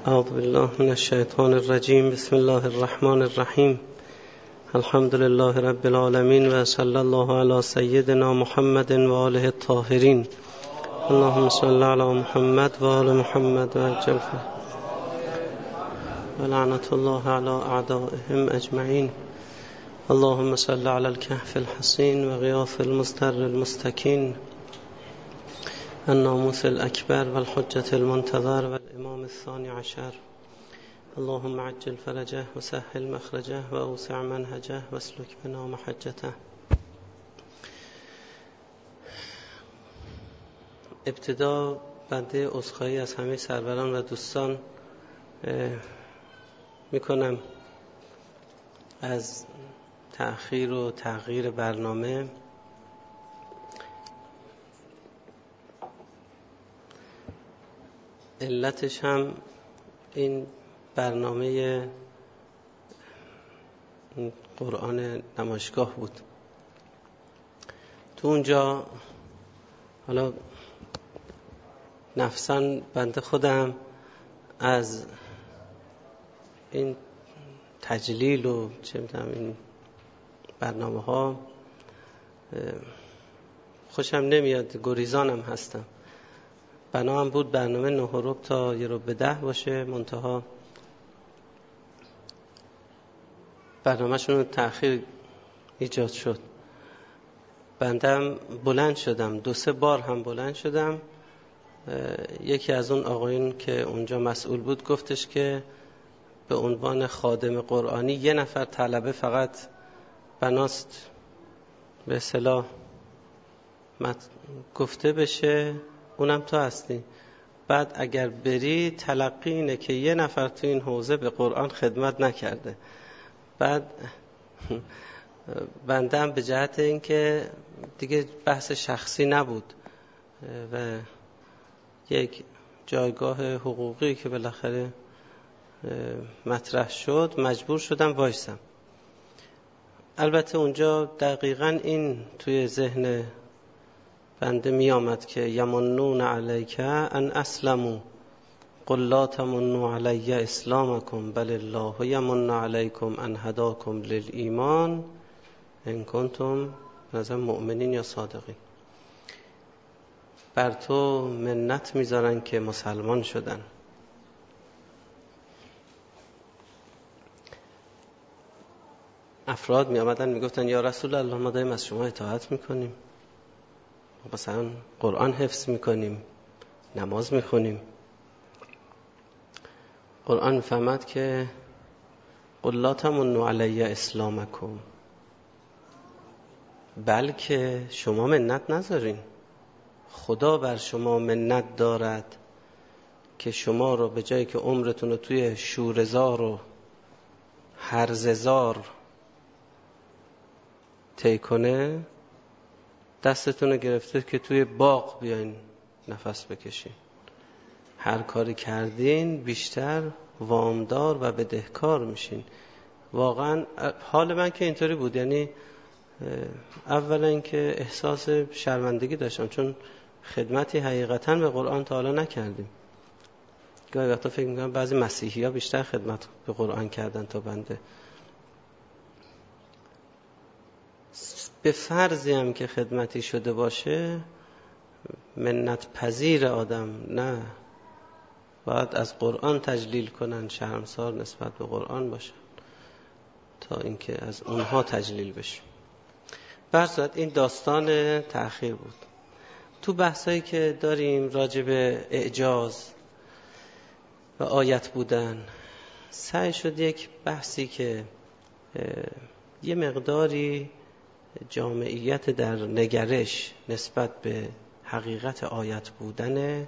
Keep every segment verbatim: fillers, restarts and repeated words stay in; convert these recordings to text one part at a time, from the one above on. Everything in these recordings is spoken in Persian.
اعوذ بالله من الشیطان الرجیم. بسم الله الرحمن الرحیم. الحمد لله رب العالمین و صلی الله علی سیدنا محمد و آله الطاهرین. اللهم صل علی محمد و آل محمد و عجل و لعنت الله علی اعدائهم اجمعین. اللهم صل علی الكهف الحصین و غیاث المزدر المستکین، الناموس الأكبر والحجة المنتظر والإمام الثاني عشر. اللهم عجل فرجه وسهل مخرجه وأوسع منهجه واسلك بنا محجته. ابتدا بنده عذرخواهی از همه سروران و دوستان میکنم از تأخیر و تغییر برنامه. علتش هم این برنامه قرآن نمایشگاه بود. تو اونجا حالا نفساً بنده خودم از این تجلیل و چه می‌دونم این برنامه ها خوشم نمیاد، گریزانم هستم. بنا هم بود برنامه نه و ربع تا یه ربع ده باشه، منتها برنامه‌شون تأخیر ایجاد شد. بندم بلند شدم، دو سه بار هم بلند شدم. یکی از اون آقایون که اونجا مسئول بود گفتش که به عنوان خادم قرآنی یه نفر طلبه فقط بناست به اصطلاح گفته بشه، اونم تو هستی. بعد اگر بری تلقی اینه که یه نفر تو این حوزه به قرآن خدمت نکرده. بعد بندم به جهت این که دیگه بحث شخصی نبود و یک جایگاه حقوقی که بالاخره مطرح شد مجبور شدم وایسم. البته اونجا دقیقاً این توی ذهن بنده می آمد که یمنون علیک ان اسلموا قل لا تمنوا علی اسلامکم بل الله یمن علیکم ان هداکم للایمان ان کنتم نظر مؤمنین یا صادقین. بر تو منت میذارن که مسلمان شدن. افراد می آمدن می گفتن یا رسول الله ما داریم از شما اطاعت میکنیم، مثلا قرآن حفظ میکنیم، نماز میخونیم. قرآن میفهمد که قل لا تمنوا علی اسلامکم، بلکه شما منت نذارین، خدا بر شما منت دارد که شما رو به جایی که عمرتون رو توی شورزار و هرززار طی کنه دستتون رو گرفته که توی باغ بیاین نفس بکشین. هر کاری کردین بیشتر وامدار و بدهکار میشین. واقعا حال من که اینطوری بود. یعنی اولا اینکه احساس شرمندگی داشتم چون خدمتی حقیقتا به قرآن تا حالا نکردیم. گاهی وقتا فکر میکنم بعضی مسیحی ها بیشتر خدمت به قرآن کردن تا بنده. به فرضی هم که خدمتی شده باشه منت پذیر آدم نه، باید از قرآن تجلیل کنن، شرمسار نسبت به قرآن باشن تا اینکه از اونها تجلیل بشه. برصورت این داستان تأخیر بود. تو بحثایی که داریم راجع به اعجاز و آیت بودن سعی شد یک بحثی که یه مقداری جامعیت در نگرش نسبت به حقیقت آیت بودن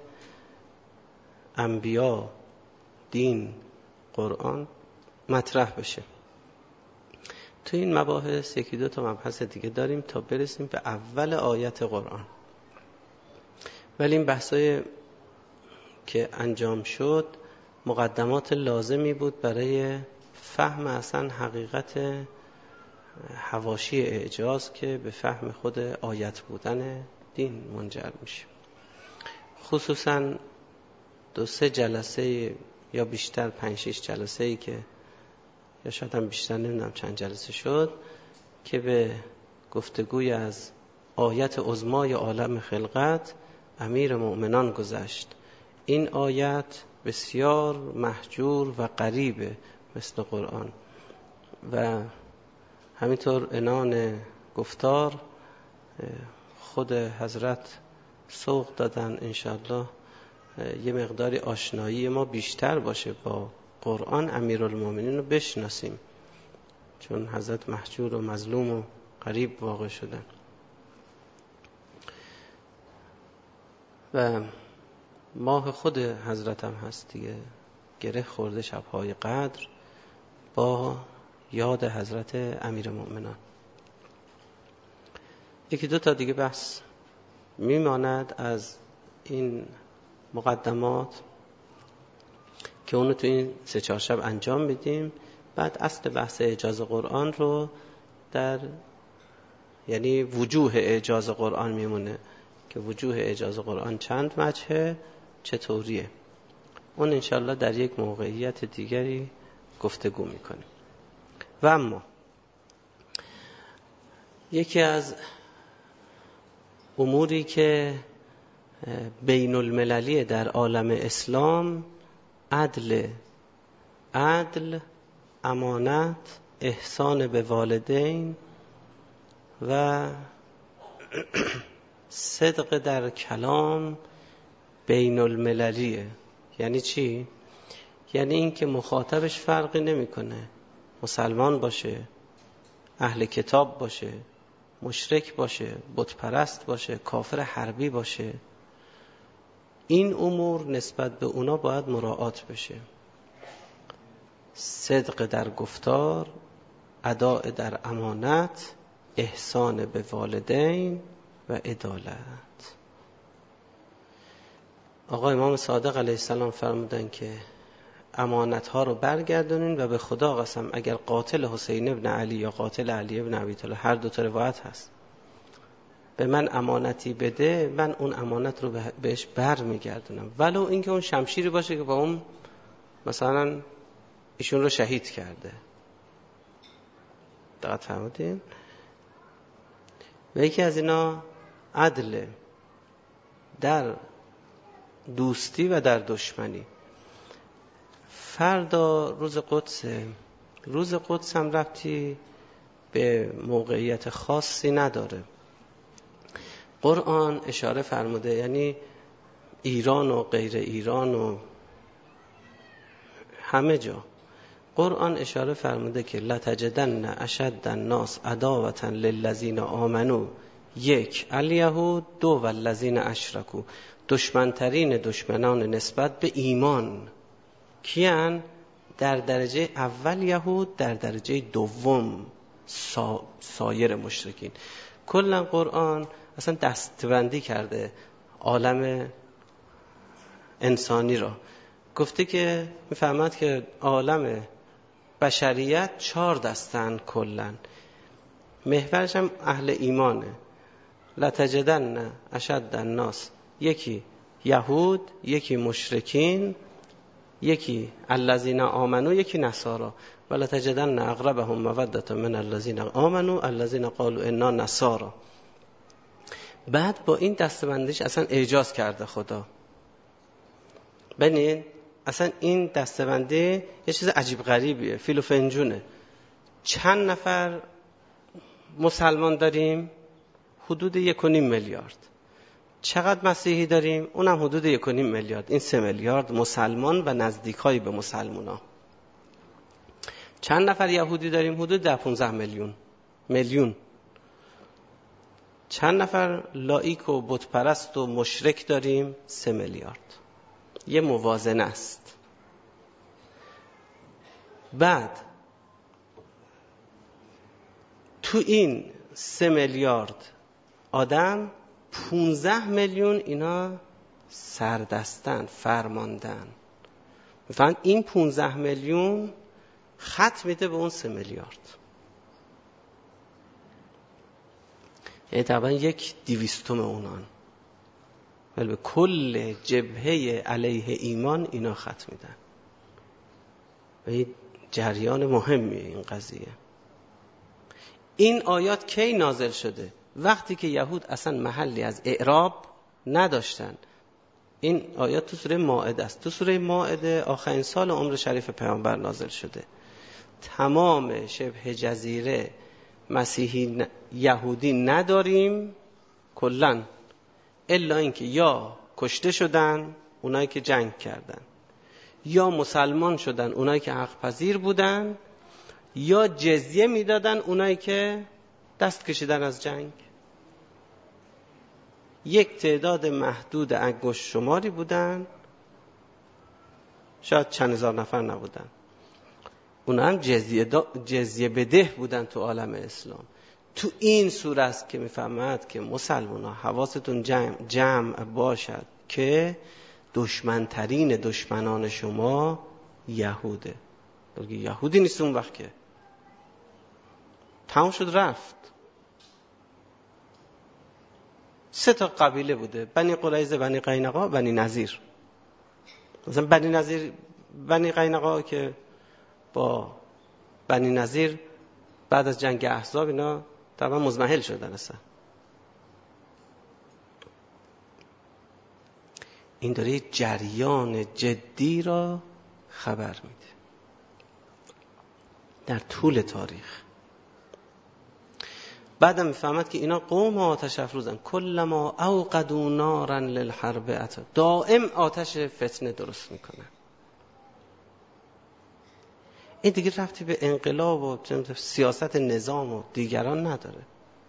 انبیا، دین، قرآن مطرح بشه. تو این مباحث یکی دو تا مبحث دیگه داریم تا برسیم به اول آیت قرآن. ولی این بحثای که انجام شد مقدمات لازمی بود برای فهم اصلا حقیقت حواشی اعجاز که به فهم خود آیت بودن دین منجر میشه. خصوصا دو سه جلسه یا بیشتر پنج شش جلسه ای که یا شاید هم بیشتر، نمیدونم چند جلسه شد که به گفتگوی از آیت عظمای عالم خلقت امیر مؤمنان گذشت. این آیت بسیار مهجور و غریبه مثل قرآن و همینطور عنان گفتار خود حضرت سوق دادن. انشاءالله یه مقداری آشنایی ما بیشتر باشه با قرآن، امیرالمومنین رو بشناسیم، چون حضرت مهجور و مظلوم و غریب واقع شدن. و ماه خود حضرت هم هست دیگه، گره خورده شبهای قدر با یاد حضرت امیرالمومنان. یکی دو تا دیگه بحث میماند از این مقدمات که اونو تو این سه چهار شب انجام بدیم. بعد اصل بحث اعجاز قرآن رو در یعنی وجوه اعجاز قرآن میمونه که وجوه اعجاز قرآن چند وجهه، چطوریه، اون انشالله در یک موقعیت دیگری گفتگو میکنیم. و اما یکی از اموری که بین المللی در عالم اسلام عدل عدل امانت، احسان به والدین و صدق در کلام بین المللیه. یعنی چی؟ یعنی این که مخاطبش فرقی نمیکنه، مسلمان باشه، اهل کتاب باشه، مشرک باشه، بت پرست باشه، کافر حربی باشه، این امور نسبت به اونا باید مراعات بشه. صدق در گفتار، اداء در امانت، احسان به والدین و عدالت. آقا امام صادق علیه السلام فرمودن که امانت ها رو برگردونین و به خدا قسم اگر قاتل حسین ابن علی یا قاتل علی ابن ابی طالب، هر دو تا روایت هست، به من امانتی بده، من اون امانت رو بهش بر میگردونم، ولو اینکه اون شمشیری باشه که با اون مثلا ایشون رو شهید کرده. دقت فرمودین؟ و یکی از اینا عدل در دوستی و در دشمنی. فردا روز قدسه، روز قدس هم ربطی به موقعیت خاصی نداره. قرآن اشاره فرموده، یعنی ایران و غیر ایران و همه جا قرآن اشاره فرموده که لتجدن اشد الناس عداوة للذین آمنوا، یک الیهود، دو والذین اشرکوا، دشمنترین دشمنان نسبت به ایمان کیان؟ در درجه اول یهود، در درجه دوم سا... سایر مشرکین. کلا قرآن اصلا دستبندی کرده عالم انسانی را، گفته که میفهمد که عالم بشریت چهار دستن کلا، محورش هم اهل ایمانه. لتجدن اشد الناس، یکی یهود، یکی مشرکین، یکی الذین آمنو، یکی نصارا. ولتجدن اقربهم مودة من الذین آمنو الذین قالوا انا نصارا. بعد با این دستبندیش اصلا اعجاز کرده خدا. ببینید اصلا این دستبندی یه چیز عجیب غریبیه، فیل و فنجونه. چند نفر مسلمان داریم؟ حدود یک و نیم میلیارد. چقدر مسیحی داریم؟ اونم حدود یک و نیم میلیارد. این سه میلیارد مسلمان و نزدیکایی به مسلمونا. چند نفر یهودی داریم؟ حدود ده پونزده میلیون میلیون. چند نفر لایک و بت پرست و مشرک داریم؟ سه میلیارد. یه موازنه است. بعد تو این سه میلیارد آدم پونزده میلیون اینا سردستن، فرماندن. مثلا این پونزده میلیون خط میده به اون سه میلیارد، یعنی طبعا یک دیویستم اونان، ولی به کل جبهه علیه ایمان اینا خط میدن. و این جریان مهمیه این قضیه. این آیات کی نازل شده؟ وقتی که یهود اصلا محلی از اعراب نداشتن. این آیات تو سوره مائده است. تو سوره مائده آخرین سال عمر شریف پیامبر نازل شده. تمام شبه جزیره مسیحی یهودی نداریم کلن، الا اینکه یا کشته شدن اونایی که جنگ کردن، یا مسلمان شدن اونایی که حق پذیر بودن، یا جزیه میدادن اونایی که دست کشیدن از جنگ. یک تعداد محدود انگشت شماری بودن، شاید چند هزار نفر نبودن، اونا هم جزیه, دا جزیه بده بودن تو عالم اسلام. تو این سوره است که میفهمد که مسلمان ها حواستون جمع, جمع باشد که دشمنترین دشمنان شما یهوده. بلکه یهودی نیست اون وقت که تمام شد رفت. سه تا قبیله بوده، بنی قریظه، بنی قینقاع، بنی نذیر. مثلا بنی نذیر، بنی قینقاع که با بنی نذیر بعد از جنگ احزاب اینا طبعا مزمحل شدن اصلا. این داره جریان جدی را خبر میده در طول تاریخ. بعدم میفهمد که اینا قوم آتش افروزن، کلما اوقدوا نارا للحرب اتوا، دائم آتش فتنه درست میکنن. این دیگه رفتی به انقلاب و سیاست نظام و دیگران نداره.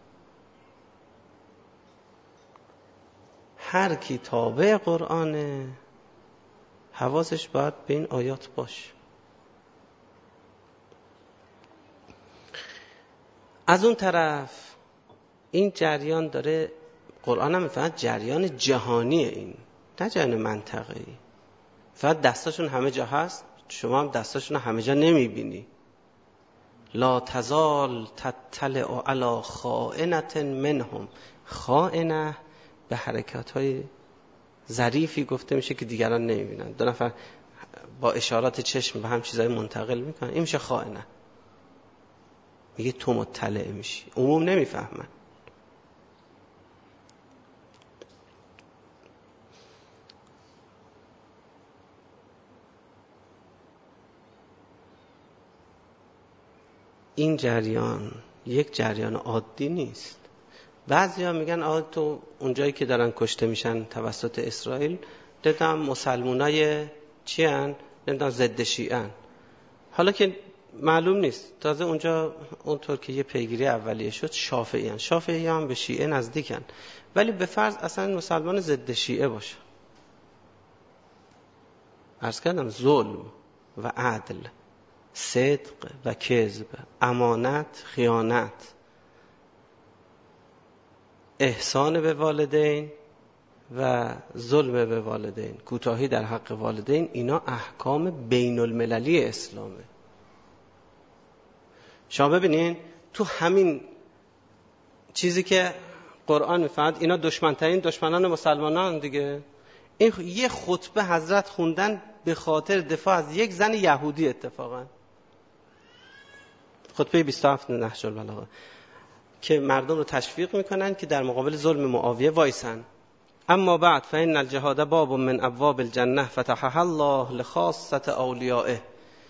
هر کی تابع قرآنه حواسش باید به این آیات باشه. از اون طرف این جریان داره، قرآن هم فقط جریان جهانیه، این نه جریان منطقه‌ای. فقط دستاشون همه جا هست، شما هم دستاشون همه جا نمیبینی. لا تزال تطلع علی خائنة منهم. خائنه به حرکات‌های ظریفی گفته میشه که دیگران نمیبینن. دو نفر با اشارات چشم به هم چیزای منتقل میکنن، این میشه خائنه. میگه تو مطلع میشی، عموم نمیفهمن. این جریان یک جریان عادی نیست. بعضی ها میگن آه تو اونجایی که دارن کشته میشن توسط اسرائیل دیدم مسلمونای چی هن؟ نمیدونم ضد شیعه هن. حالا که معلوم نیست، تازه اونجا اونطور که یه پیگیری اولیه شد شافعی هن. شافعی هم به شیعه نزدیکن، ولی به فرض اصلا مسلمان ضد شیعه باشه. عرض کردم ظلم و عدل، صدق و کذب، امانت، خیانت، احسان به والدین و ظلم به والدین، کوتاهی در حق والدین، اینا احکام بین المللی اسلامه. شما ببینین تو همین چیزی که قرآن میفرماید اینا دشمنترین دشمنان مسلمانان دیگه، این یه خطبه حضرت خوندن به خاطر دفاع از یک زن یهودی. اتفاقا خطبه بیست و هفت نهج البلاغه که مردم رو تشویق میکنن که در مقابل ظلم معاویه وایسن. اما بعد فإن الجهاد باب من ابواب الجنه فتحها الله لخاصة اولیائه.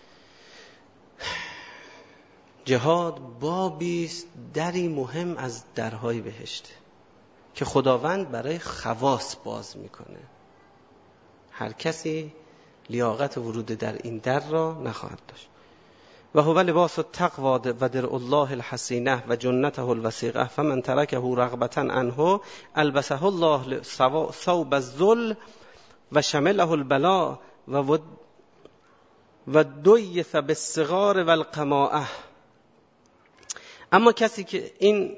جهاد بابی است، دری مهم از درهای بهشت که خداوند برای خواص باز میکنه. هر کسی لیاقت ورود در این در را نخواهد داشت. و هو لباس التقوى و درع الله الحصینه و جنته الوثیقه فمن ترکه رغبة عنه البسه الله ثوب الذل و شمله البلاء و و دیث بالصغار و القماءه. اما کسی که این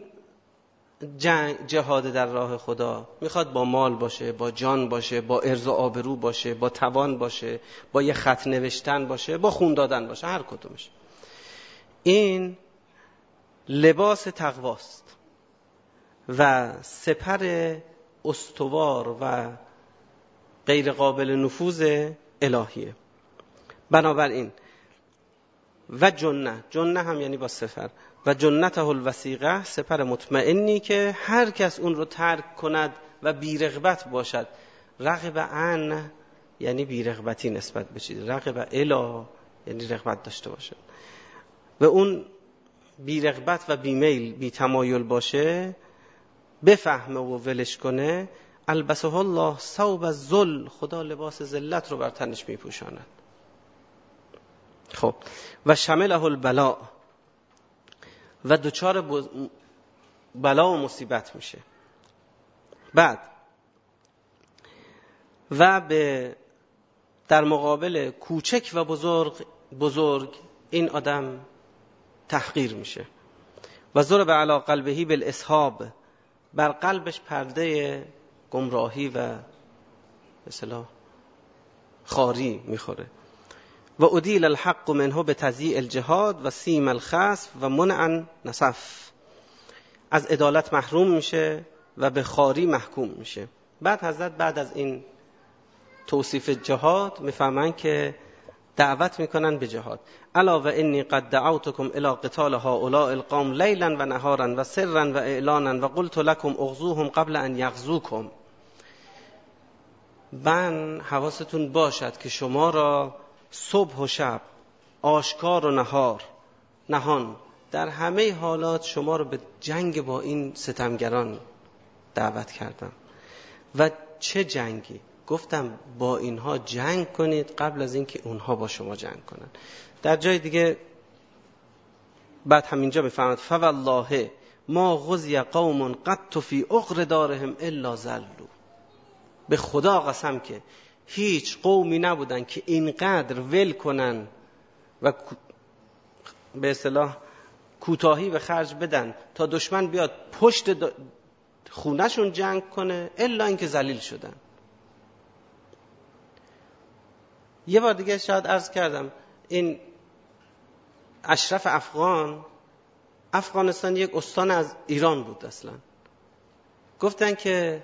جهاد در راه خدا میخواد با مال باشه، با جان باشه، با عرض و آبرو باشه، با توان باشه، با یه خط نوشتن باشه، با خون دادن باشه، هر کدومش، این لباس تقواست و سپر استوار و غیر قابل نفوذ الهیه. بنابراین و جنه، جنه هم یعنی با سپر، و جنته الوثیقه، سپر مطمئنی که هر کس اون رو ترک کند و بیرغبت باشد. رغب عن یعنی بیرغبتی نسبت به چیز، رغب الی یعنی رغبت داشته باشد و اون بیرغبت و بیمیل بی تمایل باشه، بفهمه و ولش کنه، البسه الله ثوب الذل، خدا لباس ذلت رو بر تنش میپوشاند. خب و شمله البلاء، و دچار بلا و مصیبت میشه. بعد و به در مقابل کوچک و بزرگ بزرگ این آدم تحقیر میشه. و ضرب علی قلبه بالاسحاب، بر قلبش پرده گمراهی و مثلا خاری میخوره. و ادیل الحق منه به تضییع الجهاد و سیم الخسف و منع نصف، از عدالت محروم میشه و به خاری محکوم میشه. بعد حضرت بعد از این توصیف جهاد میفهمن که دعوت میکنن به جهاد. الا و انی قد دعوتکم الی قتال هؤلاء القوم لیلا و نهارا و سرا و اعلانا و قلت لكم اغزوهم قبل ان یغزوکم. من حواستون باشد که شما را صبح و شب، آشکار و نهار نهان، در همه حالات شما را به جنگ با این ستمگران دعوت کردم. و چه جنگی؟ گفتم با اینها جنگ کنید قبل از اینکه اونها با شما جنگ کنن. در جای دیگه بعد همینجا بفرماد فوالله ما غزی قوم قط فی عقر دارهم الا ذلوا، به خدا قسم که هیچ قومی نبودن که اینقدر ول کنن و به اصطلاح کوتاهی به خرج بدن تا دشمن بیاد پشت خونهشون جنگ کنه، الا اینکه ذلیل شدن. یه بار دیگه شاید عرض کردم این اشرف افغان، افغانستان یک استان از ایران بود اصلا، گفتن که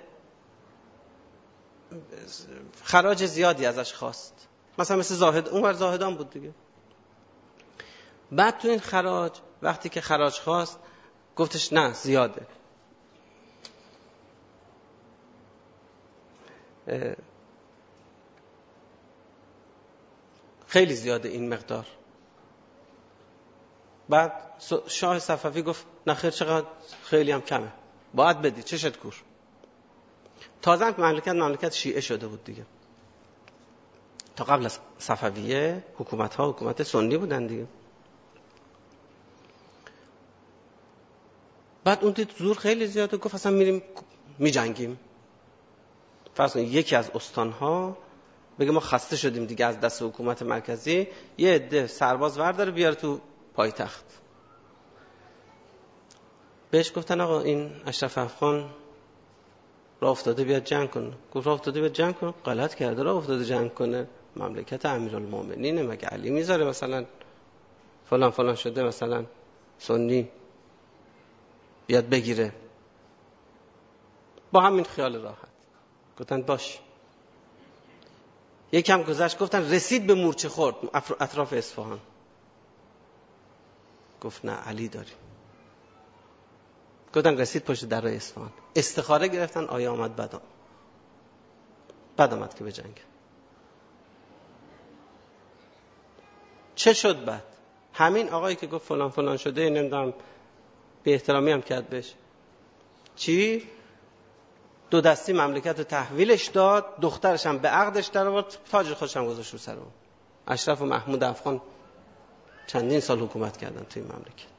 خراج زیادی ازش خواست، مثلا مثل زاهد، اونور زاهدان بود دیگه. بعد تو این خراج وقتی که خراج خواست گفتش نه زیاده. خیلی زیاده این مقدار. بعد شاه صفوی گفت نخیر چقدر، خیلی هم کمه، باید بدی، چشت کور. تازه هم مملکت مملکت شیعه شده بود دیگه. تا قبل از صفویه حکومت ها حکومت سنی بودن دیگه. بعد اون دید زور خیلی زیاده، گفت اصلا میریم می جنگیم. فرض کنید یکی از استان ها بگه ما خسته شدیم دیگه از دست حکومت مرکزی، یه عده سرباز ورداره بیاره تو پایتخت. بهش گفتن آقا این اشرف افغان راه افتاده بیاد جنگ کنه. گفت راه افتاده بیاد جنگ کنه؟ غلط کرده راه افتاده جنگ کنه، مملکت امیرالمومنینه، مگه علی میذاره مثلا فلان فلان شده مثلا سنی بیاد بگیره؟ با همین خیال راحت گفتن باش. یکم گذشت گفتن رسید به مورچه خورد اطراف اصفهان. گفت نه علی داریم. گفتن رسید پشت در اصفهان. استخاره گرفتن آیا آمد بد آمد بد آمد که به جنگ. چه شد بعد؟ همین آقایی که گفت فلان فلان شده نمیدونم به احترامی هم کرد بهش، چی؟ دو دستی مملکت رو تحویلش داد، دخترش هم به عقدش در آورد، تاج خودش هم گذاشت رو سر اون. اشرف و محمود افغان چندین سال حکومت کردن توی مملکت.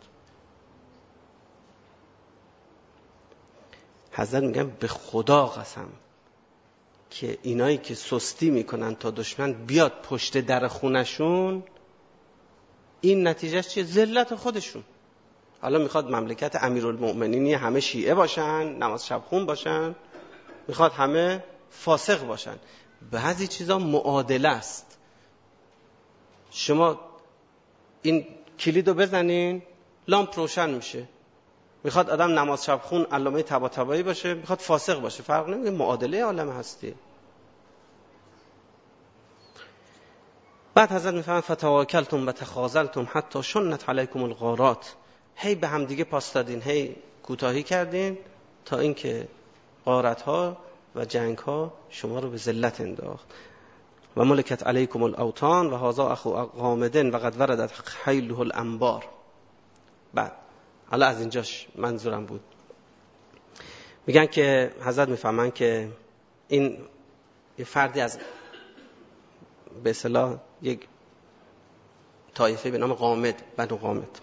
حضرت میگن به خدا قسم که اینایی که سستی میکنن تا دشمن بیاد پشت در خونشون، این نتیجهش چیه؟ ذلت خودشون. حالا میخواد مملکت امیرالمؤمنینی همه شیعه باشن، نماز شب خون باشن، میخواد همه فاسق باشن. بعضی چیزا معادله است. شما این کلیدو بزنین لامپ روشن میشه. میخواد آدم نماز شب خون علامه طباطبایی باشه، میخواد فاسق باشه، فرق نمیکنه، معادله عالم هستی. بعد حضرت میفهمن فتواکلتم و تخاذلتم حتی شنت علیکم الغارات، هی به هم دیگه پاس دادین، هی کوتاهی کردین تا اینکه غارت ها و جنگ ها شما رو به ذلت انداخت. و ملکت علیکم الاوطان و هذا اخو غامدن و قد وردت خیله الانبار. بعد حالا از اینجاش منظورم بود، میگن که حضرت میفهمن که این یه فردی از به اصطلاح یک طایفه به نام غامد، بنو غامد،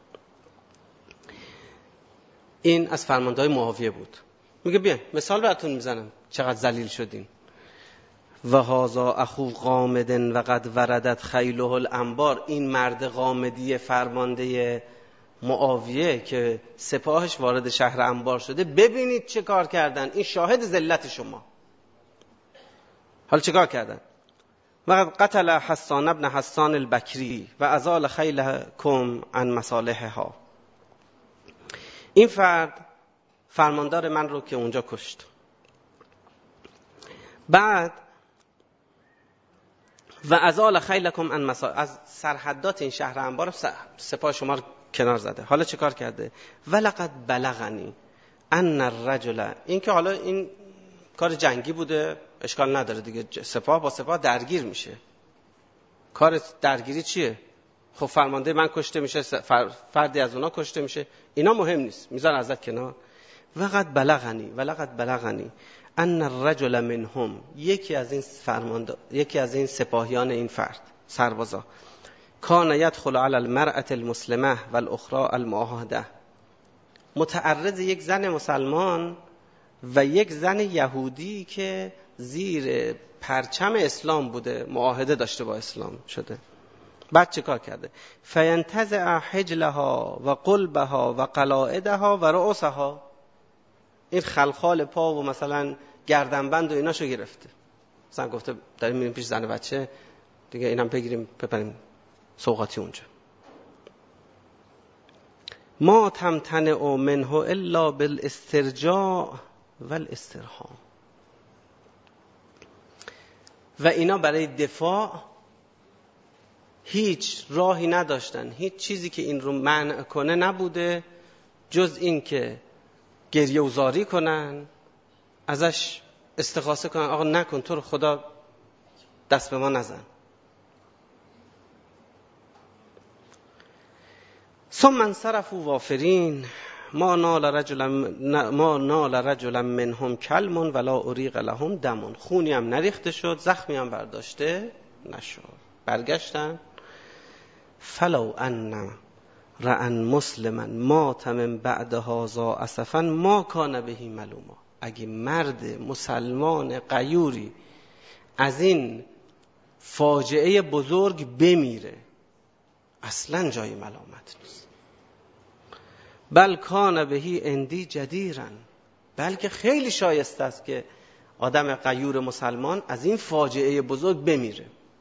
این از فرماندهای معاویه بود. میگه بیا مثال براتون میزنم چقدر ذلیل شدین. و هذا اخو غامد و قد وردت خیله الانبار، این مرد غامدی فرمانده معاویه که سپاهش وارد شهر انبار شده، ببینید چه کار کردن، این شاهد ذلت شما. حالا چه کار کردن؟ و قتل حسان ابن حسان البکری و ازال خیلکم عن مصالحها. این فرد فرماندار من رو که اونجا کشت. بعد و ازال خیلکم عن مصالح، از سرحدات این شهر انبار سپاه شما رو کنار زده. حالا چه کار کرده؟ ولقد بلغنی ان الرجل، این که حالا این کار جنگی بوده اشکال نداره دیگه، سپاه با سپاه درگیر میشه. کار درگیری چیه؟ خب فرمانده من کشته میشه، فردی از اونا کشته میشه، اینا مهم نیست، میذار ازت کنار. وقد بلغنی ولقد بلغنی ان الرجل منهم، یکی از این فرمانده، یکی از این سپاهیان این فرد سربازا، کان یدخل علی المرأة المسلمه والاخرى المعاهده، متعرض یک زن مسلمان و یک زن یهودی که زیر پرچم اسلام بوده، معاهده داشته با اسلام شده. بعد چه کار کرده؟ فینتزع حجلها و قلبها و قلائدها و رؤوسها، این خلخال پا و مثلا گردنبند و ایناشو گرفته. مثلا گفته داریم میریم پیش زن بچه دیگه، اینم بگیریم ببریم سوغاتی اونجا. ما تمتنع منه الا بالاسترجاع والاسترهام. و اینا برای دفاع هیچ راهی نداشتن، هیچ چیزی که این رو منع کنه نبوده جز این که گریه و زاری کنن، ازش استغاثه کنن آقا نکن، تو رو خدا دست به ما نزن. ثم انصرفوا وافرین ما نال رجلا ما نال رجلا منهم کلم ولا اریق لهم دم، خونی هم نریخته شد، زخمی هم برداشته نشد. برگشتن فلو ان رأن مسلما مات من بعد هذا اسفا ما کان بهی ملوما، اگه مرد مسلمان غیوری از این فاجعه بزرگ بمیره اصلا جای ملامت نیست. بل کان بهی اندی جدیرن، بلکه خیلی شایسته است که آدم غیور مسلمان از این فاجعه بزرگ بمیره.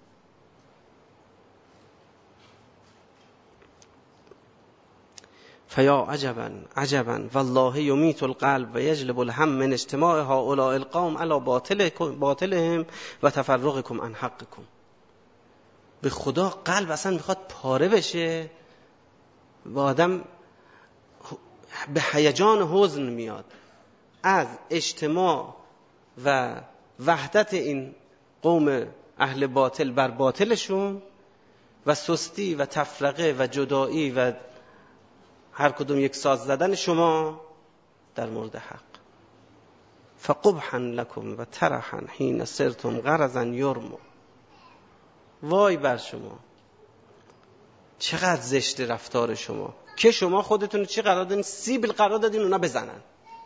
فیا عجبا عجبا والله یمیت القلب و یجلب الهم من اجتماع هؤلاء القوم علی باطل باطلهم و تفرقکم عن حقکم. به خدا قلب اصلا میخواد پاره بشه و آدم به هیجان حزن میاد از اجتماع و وحدت این قوم اهل باطل بر باطلشون و سستی و تفرقه و جدایی و هر کدوم یک ساز زدن شما در مورد حق. فقبحا لکم و ترحا حین سرتم غرزا یرمو، وای بر شما، چقدر زشت رفتار شما که شما خودتون چی قرار دادین؟ سیبیل قرار دادین اونا بزنن.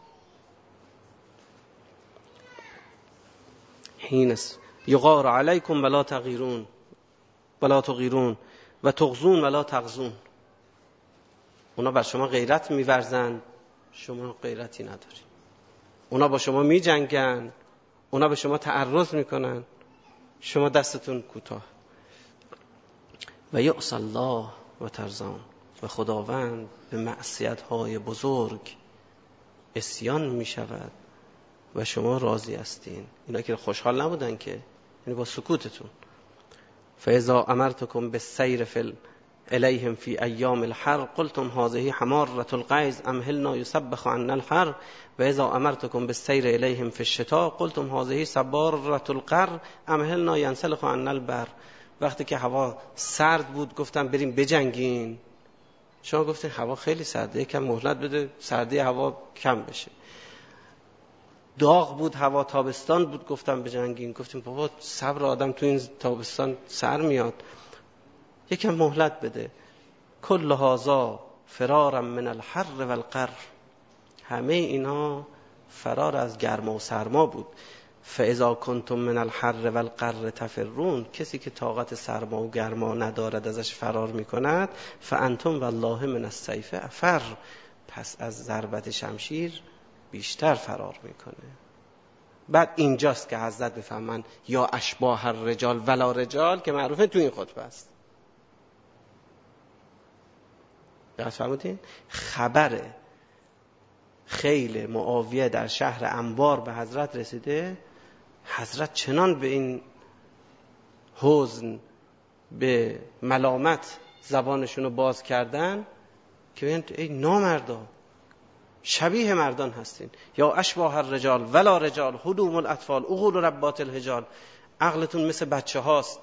حین یغار علیکم ولا تغیرون ولا تغیرون و تغزون ولا تغزون، اونا بر شما غیرت می‌ورزن، شما غیرتی نداری. اونا با شما می‌جنگن، اونا به شما تعرض می‌کنن، شما دستتون کوتاه. و یعصی الله و ترزان، و خداوند به معصیت‌های بزرگ عصیان می‌شود و شما راضی هستین. اینا که خوشحال نبودن که، یعنی با سکوتتون. فاذا امرتكم بالسیر فی الیهم فی ایام الحر قلتم هذه حمارة الغیظ امهلنا یسبخ عنا الحر و اذا امرتكم بالسیر الیهم فی الشتاء قلتم هذه صبارة القر امهلنا ینسلخ عنا البر. وقتی که هوا سرد بود گفتم بریم بجنگین، شما گفتین هوا خیلی سرده، یکم مهلت بده سردی هوا کم بشه. داغ بود هوا، تابستان بود، گفتم بجنگین، گفتیم بابا صبر آدم تو این تابستان سر میاد، یکم مهلت بده. کل هذا فرارا من الحر والقر، همه اینا فرار از گرما و سرما بود. فاذا کنتم من الحر والقر تفرون، کسی که طاقت سرما و گرما ندارد ازش فرار میکند. فانتم والله من السیف افر، پس از ضربت شمشیر بیشتر فرار میکنه. بعد اینجاست که حضرت میفهمن یا اشباح الرجال ولا رجال، که معروفه تو این خطبه است. درست فهمیدین؟ خبر خیل معاویه در شهر انبار به حضرت رسیده. حضرت چنان به این حزن، به ملامت زبانشون رو باز کردن که بگن ای نامردا، شبیه مردان هستین. یا اشباح الرجال ولا رجال هدوم الاطفال عقول ربات الهجال، عقلتون مثل بچه هاست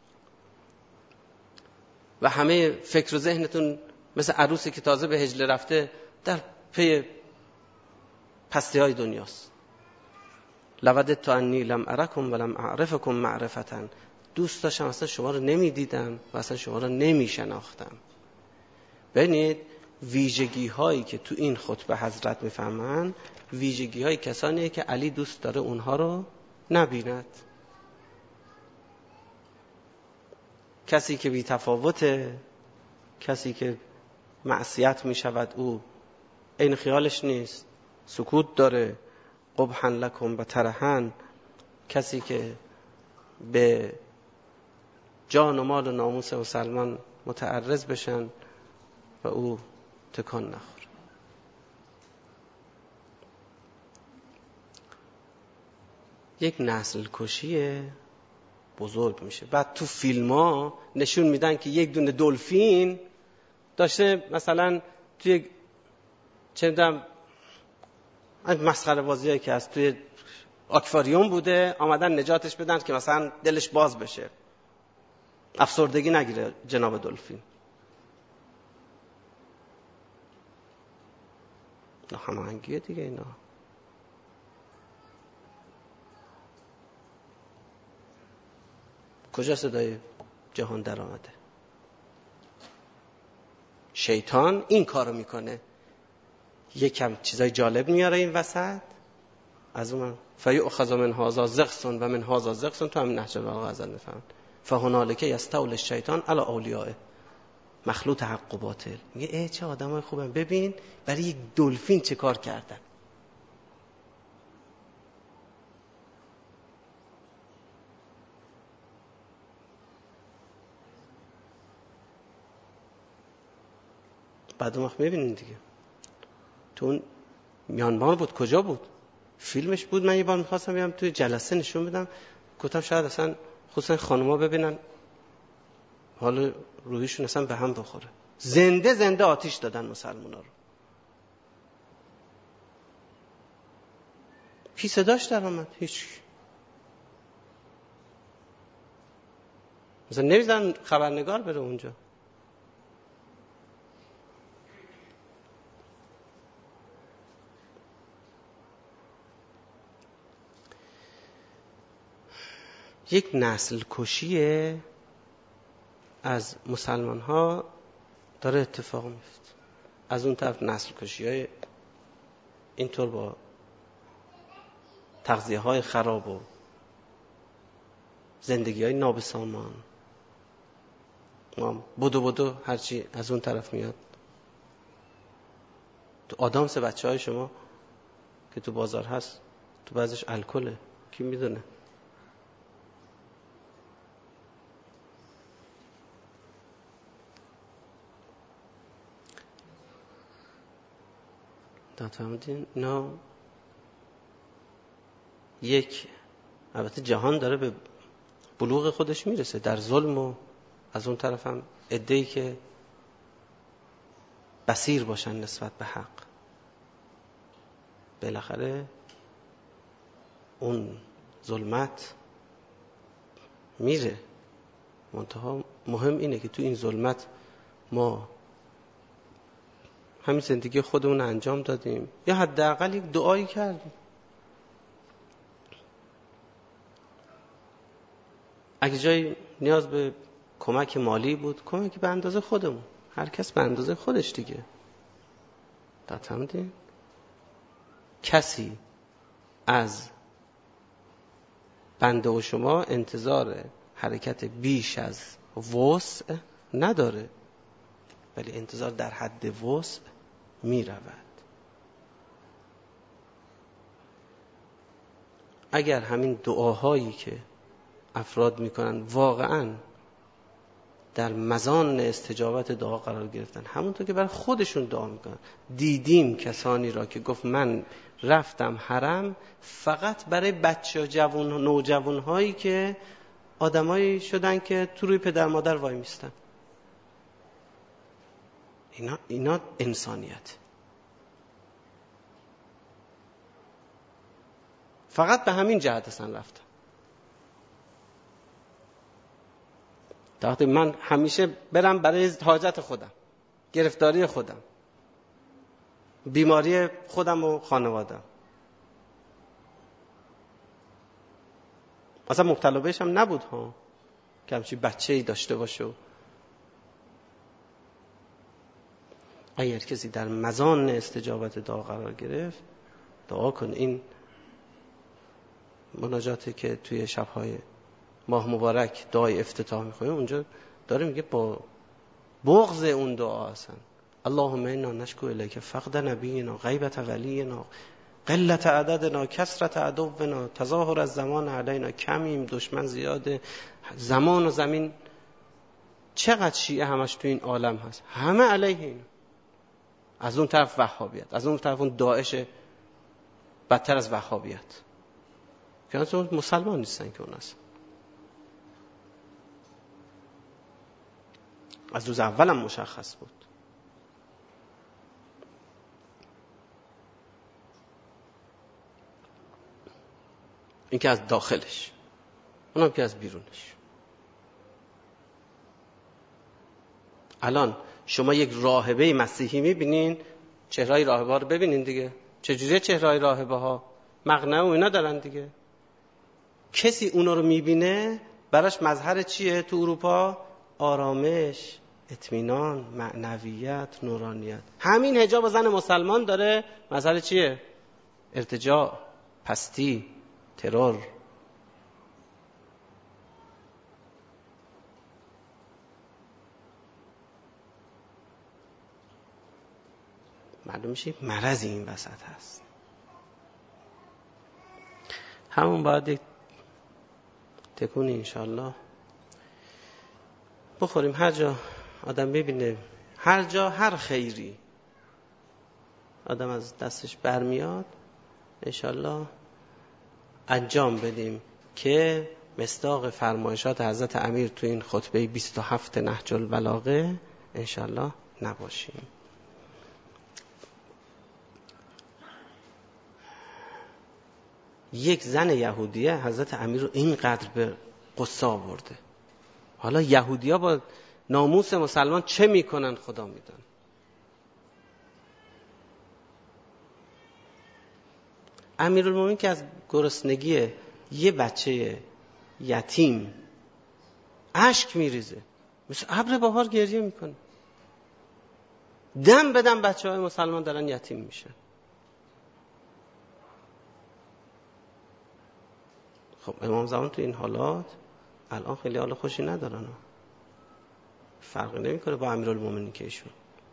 و همه فکر و ذهنتون مثل عروسی که تازه به حجله رفته در پی پستی های دنیاست. لوددت انی لم ارکم ولم اعرفکم معرفتا، دوست داشتم اصلا شما رو نمی دیدم و اصلا شما رو نمی شناختم. ببینید ویژگی هایی که تو این خطبه حضرت میفهمن، ویژگی های کسانیه که علی دوست داره اونها رو نبیند. کسی که بی تفاوته، کسی که معصیت می شود او این خیالش نیست، سکوت داره، قبحا لکم و ترحن، کسی که به جان و مال و ناموس مسلمان متعرض بشن و او تکان نخوره. یک نسل کشی بزرگ میشه. بعد تو فیلم ها نشون میدن که یک دونه دلفین داشته مثلا توی چه میدونم مسخره بازیایی که از توی آکواریوم بوده، آمدن نجاتش بدن که مثلا دلش باز بشه، افسردگی نگیره جناب دلفین. هماهنگیه دیگه اینا. کجا صدای جهان در آمده؟ شیطان این کارو میکنه، یکم چیزای جالب میاره این وسط، از اون فیؤخذ من هذا زغص و من هذا زغص، تو همین نهج البلاغه غزل میفهمن. فهنالک یستولی الشیطان علی اولیائه، مخلوط حق و باطل. میگه ای چه آدمای خوبن، ببین برای یک دلفین چه کار کردن. بعد اون وقت میبینین دیگه تو اون میانمار بود، کجا بود؟ فیلمش بود. من یه بار میخواستم بیام توی جلسه نشون بدم، گفتم شاید اصلا خصوصا خانوما ببینن حال روحیشون اصلا به هم بخوره. زنده زنده آتیش دادن مسلمونا رو. کی صداش در آمد؟ هیچ. مثلا نمیزن خبرنگار بره اونجا. یک نسل کشی از مسلمان ها داره اتفاق میفته. از اون طرف نسل کشی های اینطور با تغذیه های خراب و زندگی های نابسامان، بدو بدو هرچی از اون طرف میاد. تو آدامس بچه های شما که تو بازار هست تو بعضش الکله، کی میدونه؟ فهمیدین؟ نه یک، البته جهان داره به بلوغ خودش میرسه در ظلم، و از اون طرف هم عده‌ای که بصیر باشن نسبت به حق. بالاخره اون ظلمت میره، منتها مهم اینه که تو این ظلمت ما همین زندگی خودمون انجام دادیم یا حداقل یک دعایی کردیم. اگه جای نیاز به کمک مالی بود، کمک به اندازه خودمون، هر کس به اندازه خودش دیگه. فهمیدین؟ کسی از بنده و شما انتظار حرکت بیش از وسع نداره، ولی انتظار در حد وسع می رود. اگر همین دعاهایی که افراد میکنن واقعا در مزان استجابت دعا قرار گرفتن، همونطور که برای خودشون دعا میکنن. دیدیم کسانی را که گفت من رفتم حرم فقط برای بچه جوان نوجوان هایی که آدمایی شدن که تو روی پدر مادر وای میستن. اینا اینا انسانیت. فقط به همین جهت اصلا رفتم. وقتی من همیشه برم برای حاجت خودم، گرفتاری خودم، بیماری خودم و خانوادم. اصلا مبتلا بهش هم نبود ها که همچین بچه‌ای داشته باشه. اگر کسی در مزان استجابت دعا قرار گرفت، دعا کن. این مناجاتی که توی شب‌های ماه مبارک دعای افتتاح می‌خونیم، اونجا داره میگه با بغض اون دعا هستن. اللهم انا نشکو الیک فقد نبینا، غیبت ولینا، قلت عددنا، کثرت عدونا، تظاهر الزمان علینا. کمیم، دشمن زیاده، زمان و زمین. چقدر شیعه همش تو این عالم هست، همه علیه این. از اون طرف وهابیت، از اون طرف اون داعش بدتر از وهابیت، که اصلا مسلمان نیستن که اون هست. از روز اولم مشخص بود. این که از داخلش، اونم که از بیرونش. الان شما یک راهبه مسیحی میبینین، چهرهای راهبه ها رو ببینین دیگه. چجوریه چهرهای راهبه ها؟ مقنعه و اینا دارن دیگه. کسی اونا رو میبینه براش مظهر چیه تو اروپا؟ آرامش، اطمینان، معنویت، نورانیت. همین حجاب زن مسلمان داره مظهر چیه؟ ارتجاع، پستی، ترور. معلوم میشه مرضی این وسط هست. همون باید یک تکونی انشالله بخوریم. هر جا آدم ببینه، هر جا هر خیری آدم از دستش برمیاد، انشالله انجام بدیم که مصداق فرمایشات حضرت امیر تو این خطبه بیست و هفت نهج البلاغه انشالله نباشیم. یک زن یهودیه حضرت امیر رو اینقدر به قصه آورده. حالا یهودی‌ها با ناموس مسلمان چه میکنن خدا میدن. امیرالمومنین که از گرسنگی یه بچه یتیم اشک میریزه، مثل ابر بهار گریه میکنه. دم بدم بچه های مسلمان دارن یتیم میشن. خب امام زمان تو این حالات الان خیلی حال خوشی ندارن، فرقی نمیکنه با امیرالمومنین که ایشون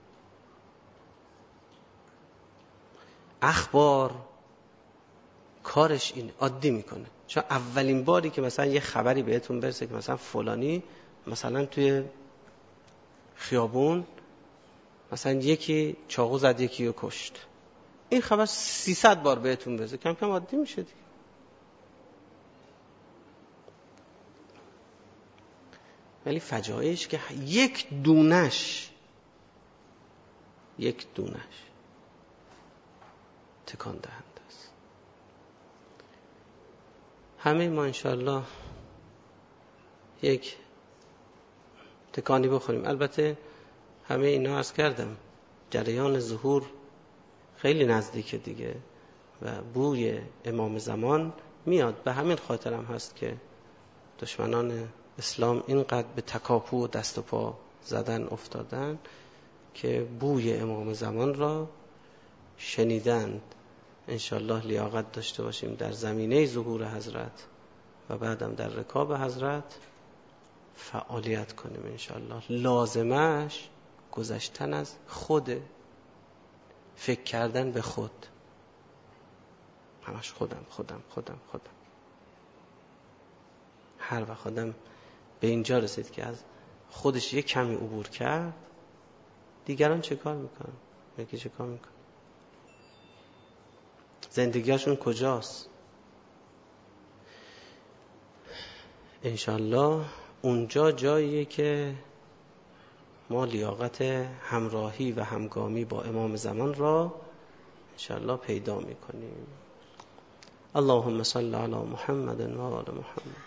اخبار کارش این عادی میکنه. چون اولین باری که مثلا یه خبری بهتون برسه که مثلا فلانی مثلا توی خیابون مثلا یکی چاقو زد یکی رو کشت، این خبر سیصد بار بهتون برسه، کم کم عادی میشه دیگه. ولی فجایعش که یک دونش یک دونش تکان دهنده است. همه ما انشاءالله یک تکانی بخوریم. البته همه اینا عرض کردم جریان ظهور خیلی نزدیکه دیگه و بوی امام زمان میاد. به همین خاطر هم هست که دشمنان اسلام اینقدر به تکاپو و دست و پا زدن افتادن که بوی امام زمان را شنیدند. انشالله لیاقت داشته باشیم در زمینه ظهور حضرت و بعدم در رکاب حضرت فعالیت کنیم انشالله. لازمش گذشتن از خود، فکر کردن به خود، همش خودم خودم خودم خودم. هر وقت آدم به اینجا رسید که از خودش یک کمی عبور کرد، دیگران چه کار میکنن؟ یکی چه کار میکنن؟ زندگیشون کجاست؟ انشالله اونجا جاییه که ما لیاقت همراهی و همگامی با امام زمان را انشالله پیدا میکنیم. اللهم صل علی محمد و آل محمد.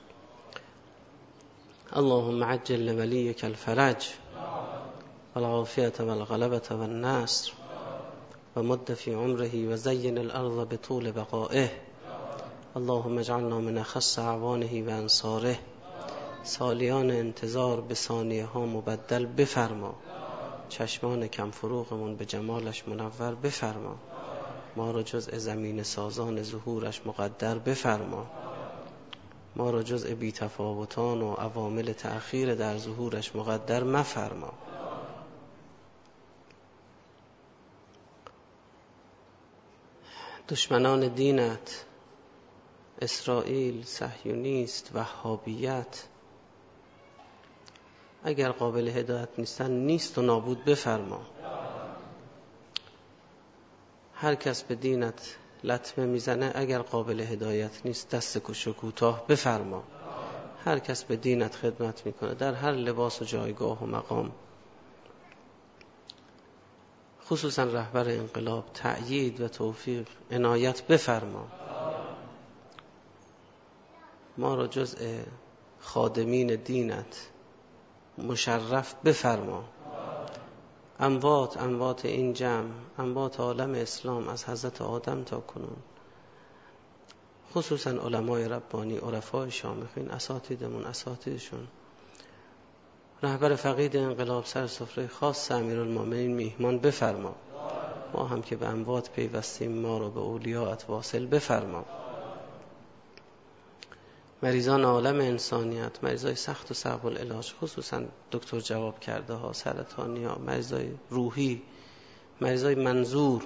اللهم عجل لولیک الفرج والعافیة والغلبة والنصر ومد في عمره وزين الأرض بطول بقائه. اللهم اجعلنا من اخص اعوانه و انصاره. سالیان انتظار به ثانیه ها مبدل بفرما. چشمان کم فروغمون به جمالش منور بفرما. ما را جزء زمین سازان ظهورش مقدر بفرما. ما را جزء بی تفاوتان و عوامل تأخیر در ظهورش مقدر مفرما. دشمنان دینت، اسرائیل، صهیونیست، وهابیت، اگر قابل هدایت نیستن نیست و نابود بفرما. هر کس به دینت لطمه میزنه اگر قابل هدایت نیست دست کش و کوتاه بفرما. هر کس به دینت خدمت میکنه در هر لباس و جایگاه و مقام، خصوصا رهبر انقلاب، تأیید و توفیق عنایت بفرما. ما را جزء خادمین دینت مشرف بفرما. اموات اموات این جمع، اموات عالم اسلام از حضرت آدم تا کنون، خصوصا علمای ربانی، عرفای شامخین، اساتیدمون، اساتیدشون، رهبر فقید انقلاب، سر سفره خاص امیرالمومنین میهمان بفرما. ما هم که به اموات پیوستیم ما رو به اولیاءت واصل بفرما. مریضان عالم انسانیت، مریضای سخت و صعب العلاج، خصوصا دکتر جواب کرده ها، سرطانی ها، مریضای روحی، مریضای منظور،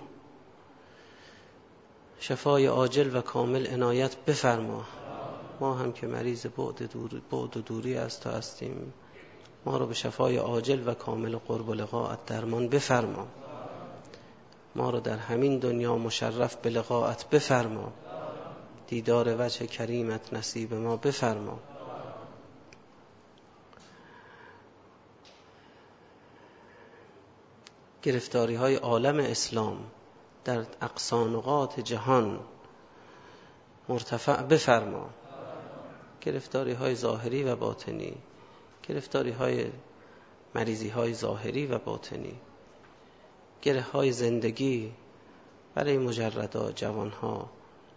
شفای عاجل و کامل عنایت بفرما. ما هم که مریض بعد دور بعد و دوری از تو هستیم، ما رو به شفای عاجل و کامل قرب و لقاءت درمان بفرما. ما رو در همین دنیا مشرف به لقاءت بفرما. دیدار وجه کریمت نصیب ما بفرما. گرفتاری های عالم اسلام در اقصا نقاط جهان مرتفع بفرما. گرفتاری های ظاهری و باطنی، گرفتاری های مریضی های ظاهری و باطنی، گره های زندگی برای مجردا، جوان ها،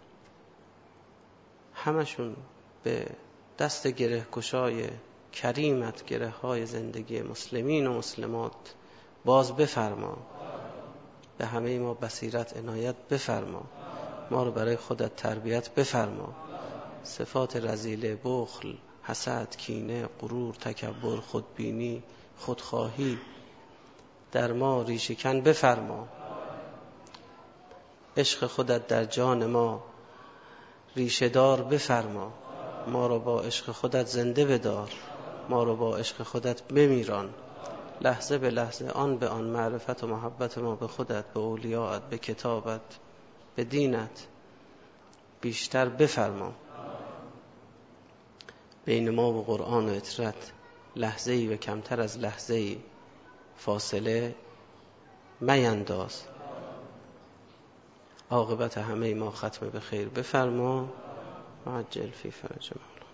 همشون به دست گره کشای کریمت گره های زندگی مسلمین و مسلمات باز بفرما. به همه ما بصیرت عنایت بفرما. ما رو برای خودت تربیت بفرما. صفات رذیله، بخل، حسد، کینه، غرور، تکبر، خودبینی، خودخواهی در ما ریشه‌کن بفرما. عشق خودت در جان ما ریشه دار بفرما. ما رو با عشق خودت زنده بدار. ما رو با عشق خودت بمیران. لحظه به لحظه، آن به آن، معرفت و محبت ما به خودت، به اولیاءت، به کتابت، به دینت بیشتر بفرما. بین ما و قرآن و اطرت لحظه ای و کمتر از لحظه ای فاصله مینداز. عاقبت همه ما ختم به خیر بفرما. عجل فی فرج مولا.